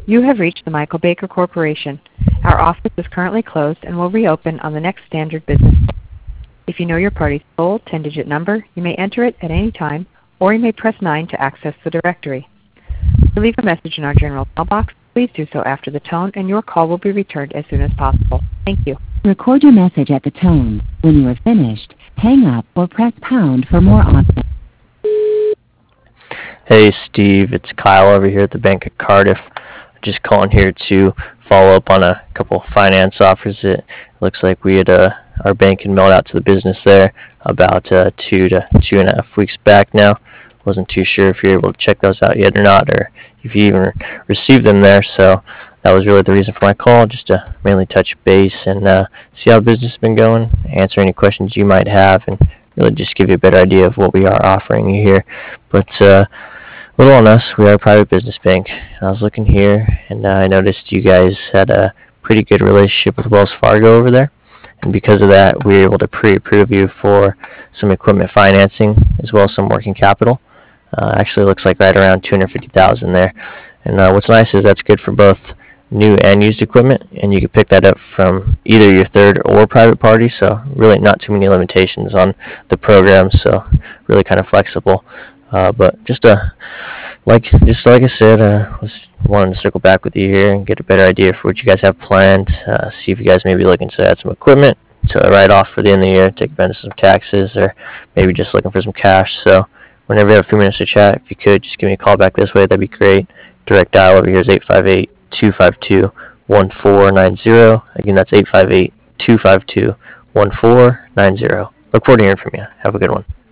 You have reached the Michael Baker Corporation. Our office is currently closed and will reopen on the next standard business day. If you know your party's full 10-digit number, you may enter it at any time, or you may press 9 to access the directory. To leave a message in our general mailbox, please do so after the tone, and your call will be returned as soon as possible. Thank you. Record your message at the tone. When you are finished, hang up or press pound for more options. Hey Steve, it's Kyle over here at the Bank of Cardiff. Just calling here to follow up on a couple finance offers. It looks like we had our bank had mailed out to the business there about 2 to 2.5 weeks back now. Wasn't too sure if you're able to check those out yet or not, or if you even received them there. So that was really the reason for my call, just to mainly touch base and see how business has been going, answer any questions you might have, and really just give you a better idea of what we are offering you here. But little on us, we are a private business bank. I was looking here, and I noticed you guys had a pretty good relationship with Wells Fargo over there. And because of that, we were able to pre-approve you for some equipment financing as well as some working capital. Actually looks like right around $250,000 there. And what's nice is that's good for both new and used equipment, and you can pick that up from either your third or private party, so really not too many limitations on the program, so really kind of flexible. But just like I said, was wanting to circle back with you here and get a better idea for what you guys have planned. See if you guys may be looking to add some equipment to write off for the end of the year, take advantage of some taxes, or maybe just looking for some cash. So whenever you have a few minutes to chat, if you could just give me a call back this way, that'd be great. Direct dial over here is 858-252-1490. Again, that's 858-252-1490. Look forward to hearing from you. Have a good one.